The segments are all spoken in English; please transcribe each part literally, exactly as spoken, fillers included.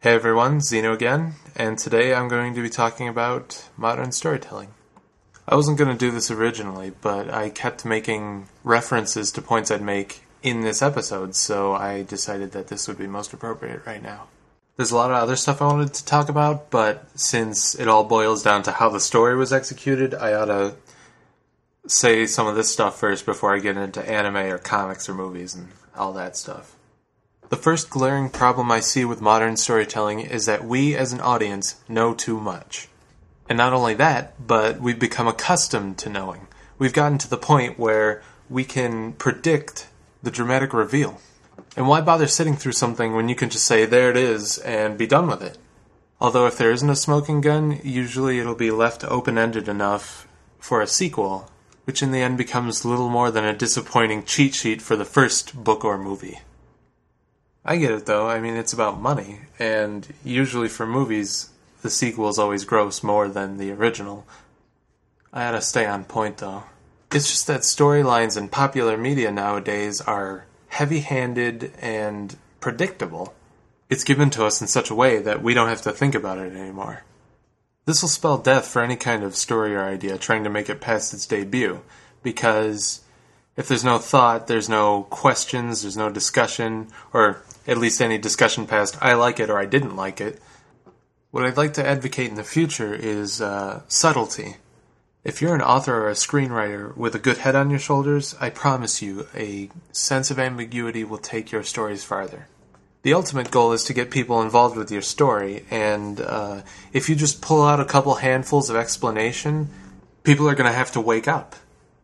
Hey everyone, Zeno again, and today I'm going to be talking about modern storytelling. I wasn't going to do this originally, but I kept making references to points I'd make in this episode, so I decided that this would be most appropriate right now. There's a lot of other stuff I wanted to talk about, but since it all boils down to how the story was executed, I ought to say some of this stuff first before I get into anime or comics or movies and all that stuff. The first glaring problem I see with modern storytelling is that we as an audience know too much. And not only that, but we've become accustomed to knowing. We've gotten to the point where we can predict the dramatic reveal. And why bother sitting through something when you can just say, there it is, and be done with it? Although if there isn't a smoking gun, usually it'll be left open-ended enough for a sequel, which in the end becomes little more than a disappointing cheat sheet for the first book or movie. I get it though, I mean it's about money, and usually for movies, the sequels always gross more than the original. I gotta stay on point though. It's just that storylines in popular media nowadays are heavy-handed and predictable. It's given to us in such a way that we don't have to think about it anymore. This will spell death for any kind of story or idea trying to make it past its debut, because if there's no thought, there's no questions, there's no discussion, or at least any discussion past I like it or I didn't like it. What I'd like to advocate in the future is uh, subtlety. If you're an author or a screenwriter with a good head on your shoulders, I promise you a sense of ambiguity will take your stories farther. The ultimate goal is to get people involved with your story, and uh, if you just pull out a couple handfuls of explanation, people are going to have to wake up.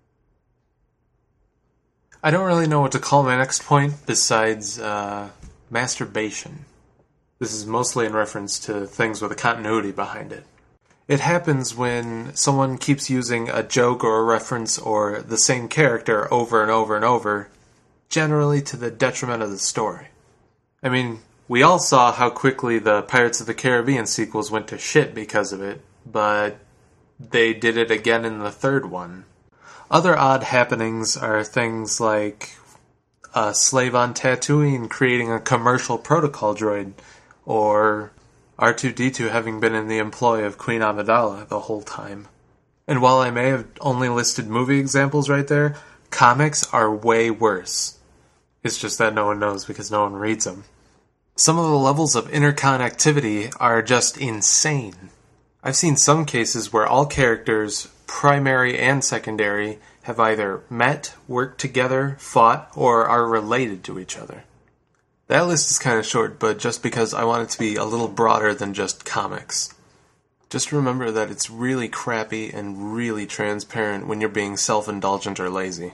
I don't really know what to call my next point besides uh, masturbation. This is mostly in reference to things with a continuity behind it. It happens when someone keeps using a joke or a reference or the same character over and over and over, generally to the detriment of the story. I mean, we all saw how quickly the Pirates of the Caribbean sequels went to shit because of it, but they did it again in the third one. Other odd happenings are things like a slave on Tatooine creating a commercial protocol droid, or R two D two having been in the employ of Queen Amidala the whole time. And while I may have only listed movie examples right there, comics are way worse. It's just that no one knows because no one reads them. Some of the levels of interconnectivity are just insane. I've seen some cases where all characters, primary and secondary, have either met, worked together, fought, or are related to each other. That list is kind of short, but just because I want it to be a little broader than just comics. Just remember that it's really crappy and really transparent when you're being self-indulgent or lazy.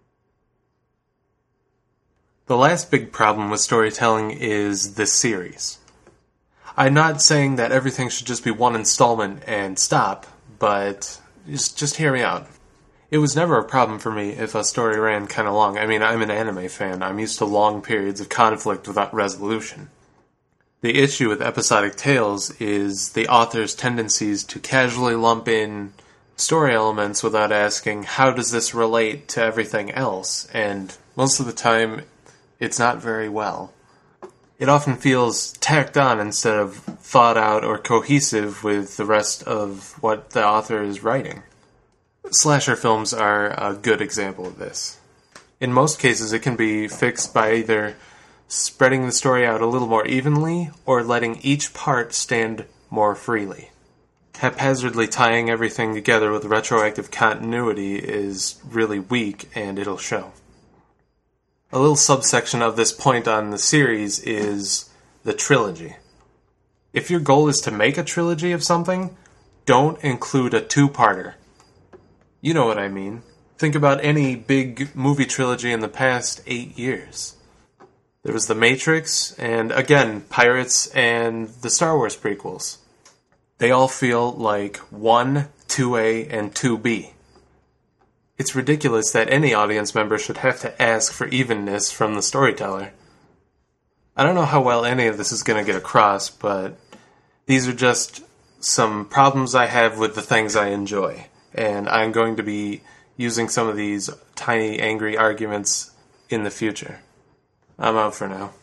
The last big problem with storytelling is the series. I'm not saying that everything should just be one installment and stop, but just, just hear me out. It was never a problem for me if a story ran kind of long. I mean, I'm an anime fan. I'm used to long periods of conflict without resolution. The issue with episodic tales is the author's tendencies to casually lump in story elements without asking, how does this relate to everything else? And most of the time, it's not very well. It often feels tacked on instead of thought out or cohesive with the rest of what the author is writing. Slasher films are a good example of this. In most cases, it can be fixed by either spreading the story out a little more evenly or letting each part stand more freely. Haphazardly tying everything together with retroactive continuity is really weak, and it'll show. A little subsection of this point on the series is the trilogy. If your goal is to make a trilogy of something, don't include a two-parter. You know what I mean. Think about any big movie trilogy in the past eight years. There was The Matrix, and again, Pirates and the Star Wars prequels. They all feel like one, two A, and two B. It's ridiculous that any audience member should have to ask for evenness from the storyteller. I don't know how well any of this is going to get across, but these are just some problems I have with the things I enjoy. And I'm going to be using some of these tiny, angry arguments in the future. I'm out for now.